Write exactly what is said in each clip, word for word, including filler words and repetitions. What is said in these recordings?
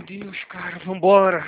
Deus, cara, vambora.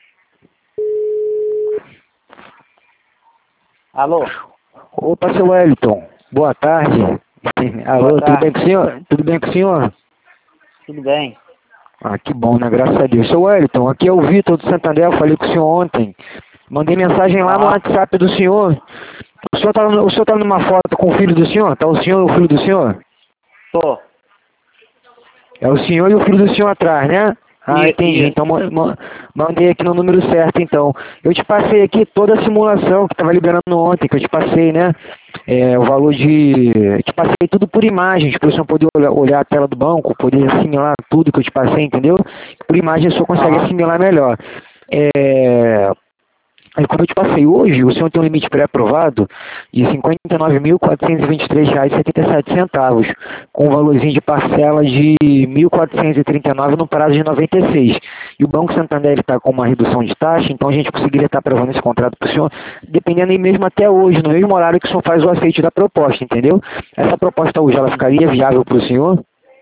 Alô? Opa, seu Wellington. Boa tarde. Alô, Boa tudo bem tarde. com o senhor? Tudo bem com o senhor? Tudo bem? Ah, que bom, né? Graças a Deus. Seu Wellington, aqui é o Vitor do Santander, eu falei com o senhor ontem. Mandei mensagem lá no Ah, WhatsApp do senhor. O senhor tá, o senhor tá numa foto com o filho do senhor? Tá o senhor e o filho do senhor? tô. É o senhor e o filho do senhor atrás, né? Ah, Isso, entendi. isso. Então ma- ma- mandei aqui no número certo, então. Eu te passei aqui toda a simulação que estava liberando ontem, que eu te passei, né? É, o valor de... Eu te passei tudo por imagens, para o senhor poder olhar, olhar a tela do banco, poder assimilar tudo que eu te passei, entendeu? Por imagem o senhor consegue Aham. assimilar melhor. É... Aí, como eu te passei hoje, o senhor tem um limite pré-aprovado de cinquenta e nove mil, quatrocentos e vinte e três reais e setenta e sete centavos, com um valorzinho de parcela de mil quatrocentos e trinta e nove no prazo de noventa e seis. E o Banco Santander está com uma redução de taxa, então a gente conseguiria estar aprovando esse contrato para o senhor, dependendo aí mesmo até hoje, no mesmo horário que o senhor faz o aceite da proposta, entendeu? Essa proposta hoje, ela ficaria viável para o senhor?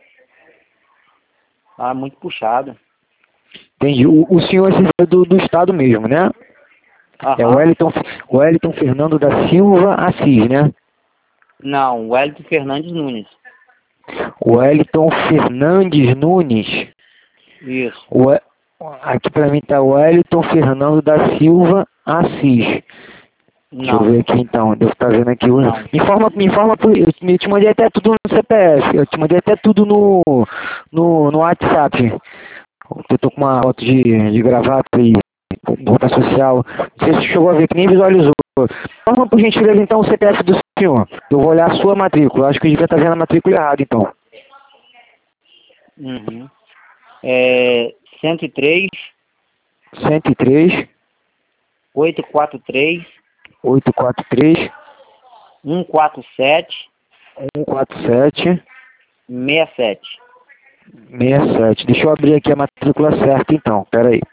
Ah, muito puxado. Entendi. O, o senhor é do, do Estado mesmo, né? É o Aham. Wellington, Wellington Fernando da Silva Assis, né? Não, Wellington Fernandes Nunes. Wellington Fernandes Nunes. Isso. O, aqui pra mim tá Wellington Fernando da Silva Assis. Deixa eu Não, ver aqui então, devo estar vendo aqui. o- não. Me informa, me informa, por- eu te eu te mandei até tudo no C P F, eu te mandei até tudo no, no, no WhatsApp. Eu tô com uma foto de, de gravata e roupa social. Não sei se chegou a ver, que nem visualizou. Informa por gentileza então o C P F do senhor. Eu vou olhar a sua matrícula. Acho que eu devia estar vendo a matrícula errada então. Uhum. É cento e três, cento e três, oitocentos e quarenta e três, oitocentos e quarenta e três, cento e quarenta e sete, cento e quarenta e sete, sessenta e sete. sessenta e sete. Deixa eu abrir aqui a matrícula certa então. Pera aí.